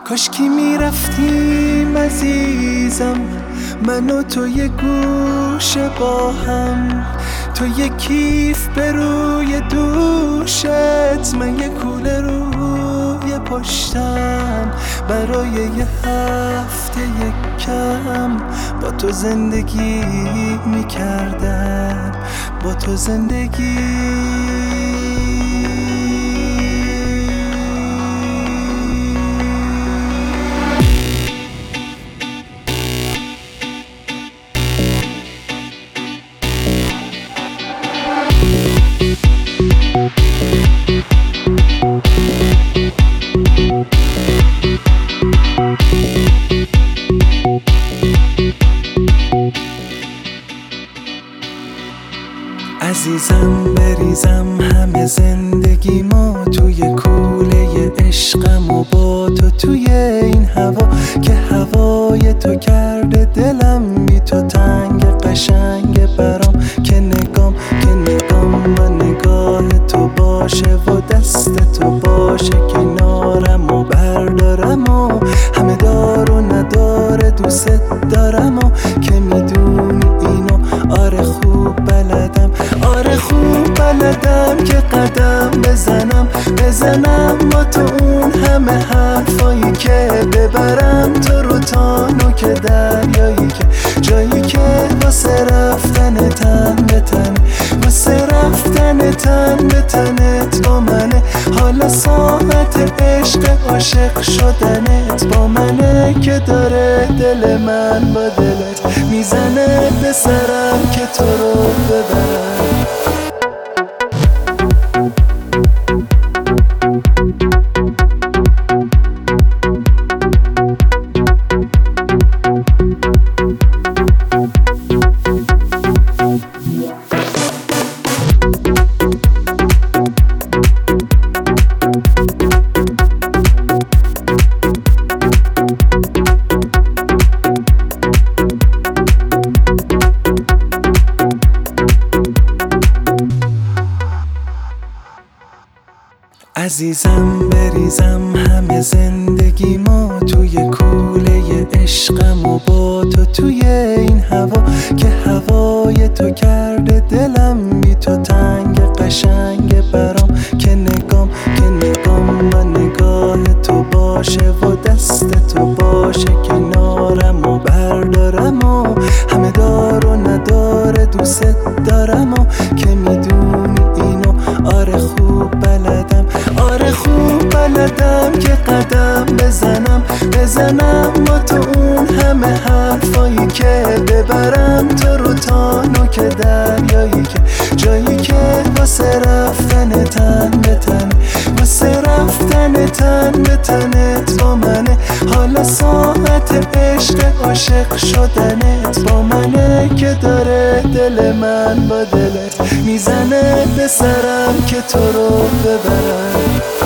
کاشکی میرفتیم عزیزم، من و تو یه گوشه با هم، تو یه کیف به روی دوشت، من یه کوله روی پشتم، برای یه هفته کم با تو زندگی میکردم، با تو زندگی. عزیزم بریزم همه زندگی ما توی کوله عشقم و با تو توی این هوا، که هوای تو کرده دلم بی تو تنگ قشنگ برام، که نگام و نگاه تو باشه و دست تو باشه کنارم و بردارم و همه دار و نداره دوست دارم و که میدونی اینو آره خوب بلدم، آره خوب بلدم که قدم بزنم با تو اون همه حرفایی که ببرم تو رو تا نوک دریایی، که جایی که واسه رفتن تن به تن، واسه رفتن تن به تنت با منه، حالا ساعت عشق عاشق شدنت با منه، که داره دل من با دلت میزنه به سرم که تو رو ببرم. عزیزم بریزم همه زندگی ما توی کوله عشقم و با تو توی این هوا، که هوای تو کرده دلم بی تو تنگ قشنگ برام، که نگام و نگاه تو باشه و دست تو باشه کنارم و بردارم و همه دار و نداره دوست دارم و که میدونی اینو آره خوب بلدم، آره خوب بلدم که قدم بزنم با تو اون همه حرفایی که ببرم تو رو تا نوک دریایی، که جایی که واسه رفتن تن به تن، واسه رفتن تن به تنت با منه، حالا ساعت عشق عاشق شدنت با منه، که داره دل من با دلت میزنه به سرم که تو رو ببرم.